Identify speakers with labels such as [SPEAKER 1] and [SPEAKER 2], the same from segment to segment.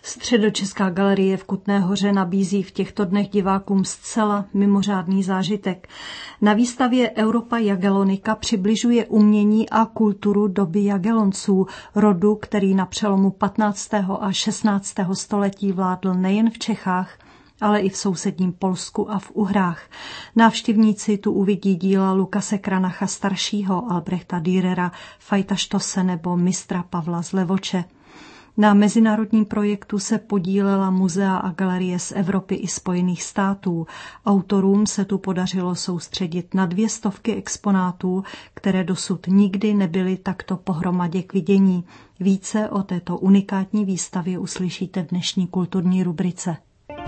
[SPEAKER 1] Středočeská galerie v Kutné Hoře nabízí v těchto dnech divákům zcela mimořádný zážitek. Na výstavě Europa Jagellonica přibližuje umění a kulturu doby Jagellonců, rodu, který na přelomu 15. a 16. století vládl nejen v Čechách, ale i v sousedním Polsku a v Uhrách. Návštěvníci tu uvidí díla Lukase Kranacha staršího, Albrechta Dürera, Vajta Stosse nebo mistra Pavla z Levoče. Na mezinárodním projektu se podílela muzea a galerie z Evropy i Spojených států. Autorům se tu podařilo soustředit na 200 exponátů, které dosud nikdy nebyly takto pohromadě k vidění. Více o této unikátní výstavě uslyšíte v dnešní kulturní rubrice.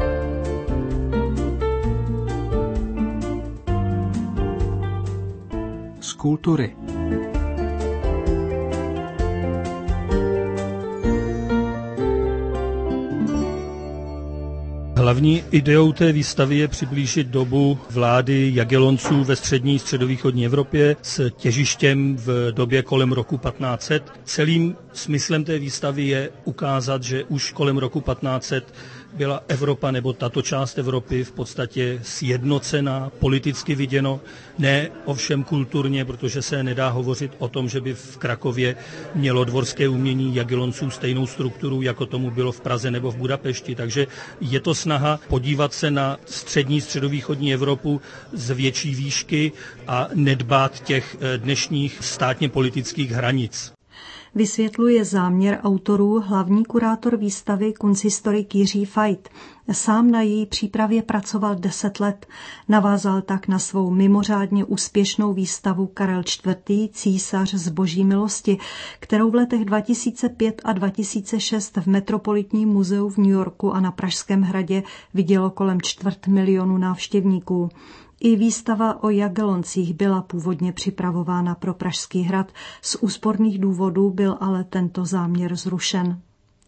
[SPEAKER 2] Z kultury.
[SPEAKER 3] Hlavní ideou té výstavy je přiblížit dobu vlády Jagellonců ve střední středovýchodní Evropě s těžištěm v době kolem roku 1500. Celým smyslem té výstavy je ukázat, že už kolem roku 1500 byla Evropa nebo tato část Evropy v podstatě sjednocená, politicky viděno, ne ovšem kulturně, protože se nedá hovořit o tom, že by v Krakově mělo dvorské umění Jagellonců stejnou strukturu, jako tomu bylo v Praze nebo v Budapešti. Takže je to snaha podívat se na střední středovýchodní Evropu z větší výšky a nedbát těch dnešních státně politických hranic.
[SPEAKER 1] Vysvětluje záměr autorů hlavní kurátor výstavy kunsthistorik Jiří Vajt. Sám na její přípravě pracoval 10 let. Navázal tak na svou mimořádně úspěšnou výstavu Karel IV. Císař z boží milosti, kterou v letech 2005 a 2006 v Metropolitním muzeu v New Yorku a na Pražském hradě vidělo kolem 250 000 návštěvníků. I výstava o Jagelloncích byla původně připravována pro Pražský hrad, z úsporných důvodů byl ale tento záměr zrušen.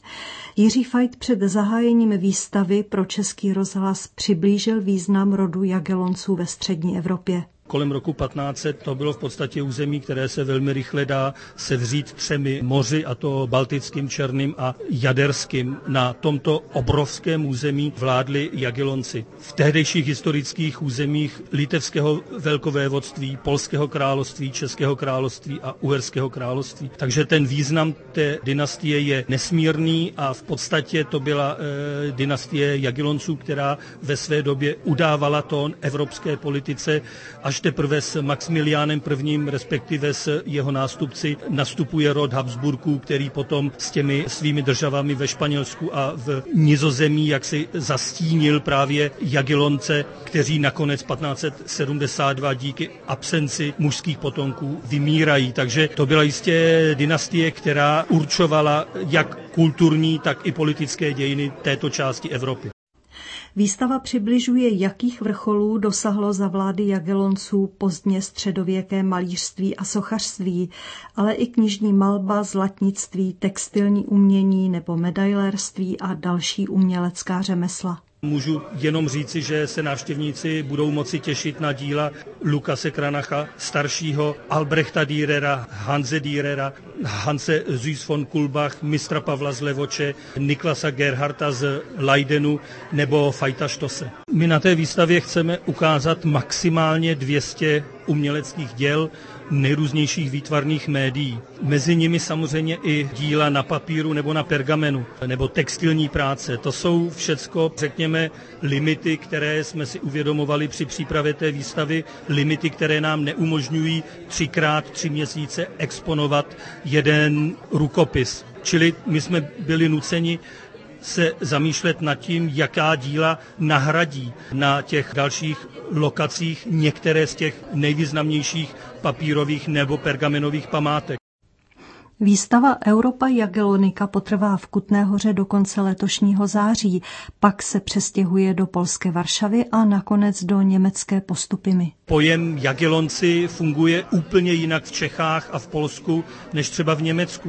[SPEAKER 1] Jiří Vajt před zahájením výstavy pro Český rozhlas přiblížil význam rodu Jagellonců ve střední Evropě.
[SPEAKER 3] Kolem roku 1500 to bylo v podstatě území, které se velmi rychle dá sevřít 3 moři, a to Baltickým, Černým a Jaderským. Na tomto obrovském území vládli Jagellonci. V tehdejších historických územích litevského velkovévodství, polského království, českého království a uherského království. Takže ten význam té dynastie je nesmírný a v podstatě to byla dynastie Jagellonců, která ve své době udávala tón evropské politice. Až teprve s Maxmiliánem I., respektive s jeho nástupci, nastupuje rod Habsburků, který potom s těmi svými državami ve Španělsku a v Nizozemí jaksi zastínil právě Jagellonce, kteří nakonec 1572 díky absenci mužských potomků vymírají. Takže to byla jistě dynastie, která určovala jak kulturní, tak i politické dějiny této části Evropy.
[SPEAKER 1] Výstava přibližuje, jakých vrcholů dosahlo za vlády Jagellonců pozdně středověké malířství a sochařství, ale i knižní malba, zlatnictví, textilní umění nebo medailérství a další umělecká řemesla.
[SPEAKER 3] Můžu jenom říci, že se návštěvníci budou moci těšit na díla Lukase Kranacha staršího, Albrechta Dürera, Hanse Dürera, Hanse Süß von Kulbach, mistra Pavla z Levoče, Niklasa Gerharta z Leidenu nebo Vajta Stosse. My na té výstavě chceme ukázat maximálně 200 uměleckých děl nejrůznějších výtvarných médií. Mezi nimi samozřejmě i díla na papíru nebo na pergamenu, nebo textilní práce. To jsou všecko, řekněme, limity, které jsme si uvědomovali při přípravě té výstavy, limity, které nám neumožňují 3x3 měsíce exponovat jeden rukopis. Čili my jsme byli nuceni se zamýšlet nad tím, jaká díla nahradí na těch dalších lokacích některé z těch nejvýznamnějších papírových nebo pergamenových památek.
[SPEAKER 1] Výstava Europa Jagellonica potrvá v Kutné Hoře do konce letošního září, pak se přestěhuje do polské Varšavy a nakonec do německé Postupimy.
[SPEAKER 3] Pojem Jagellonci funguje úplně jinak v Čechách a v Polsku než třeba v Německu.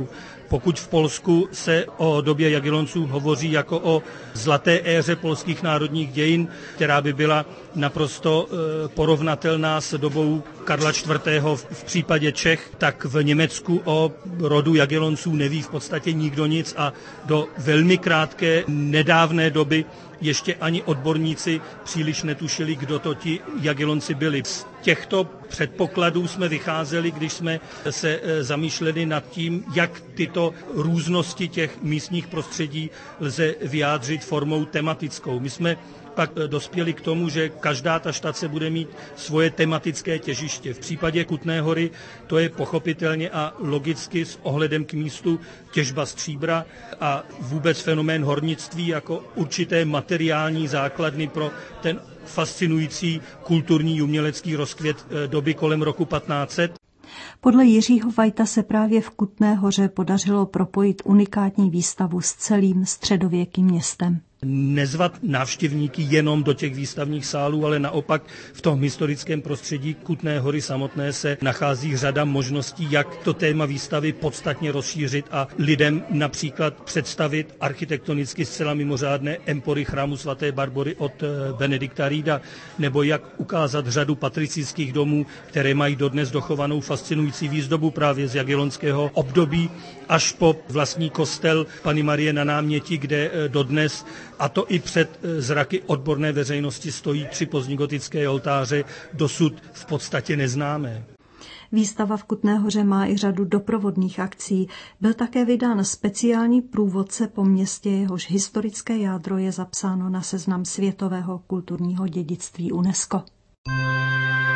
[SPEAKER 3] Pokud v Polsku se o době Jagiellonců hovoří jako o zlaté éře polských národních dějin, která by byla naprosto porovnatelná s dobou Karla IV. V případě Čech, tak v Německu o rodu Jagiellonců neví v podstatě nikdo nic a do velmi krátké nedávné doby ještě ani odborníci příliš netušili, kdo to ti Jagiellonci byli. Z těchto předpokladů jsme vycházeli, když jsme se zamýšleli nad tím, jak tyto různosti těch místních prostředí lze vyjádřit formou tematickou. My jsme pak dospěli k tomu, že každá ta štace bude mít svoje tematické těžiště. V případě Kutné Hory to je pochopitelně a logicky s ohledem k místu těžba stříbra a vůbec fenomén hornictví jako určité materiální základny pro ten fascinující kulturní umělecký rozkvět doby kolem roku 1500.
[SPEAKER 1] Podle Jiřího Vajta se právě v Kutné Hoře podařilo propojit unikátní výstavu s celým středověkým městem.
[SPEAKER 3] Nezvat návštěvníky jenom do těch výstavních sálů, ale naopak v tom historickém prostředí Kutné Hory samotné se nachází řada možností, jak to téma výstavy podstatně rozšířit a lidem například představit architektonicky zcela mimořádné empory chrámu svaté Barbory od Benedikta Rieda, nebo jak ukázat řadu patricijských domů, které mají dodnes dochovanou fascinující výzdobu právě z jagiellonského období, až po vlastní kostel Panny Marie na Náměti, kde dodnes, a to i před zraky odborné veřejnosti, stojí 3 pozdněgotické oltáře, dosud v podstatě neznámé.
[SPEAKER 1] Výstava v Kutné Hoře má i řadu doprovodných akcí. Byl také vydán speciální průvodce po městě, jehož historické jádro je zapsáno na seznam světového kulturního dědictví UNESCO.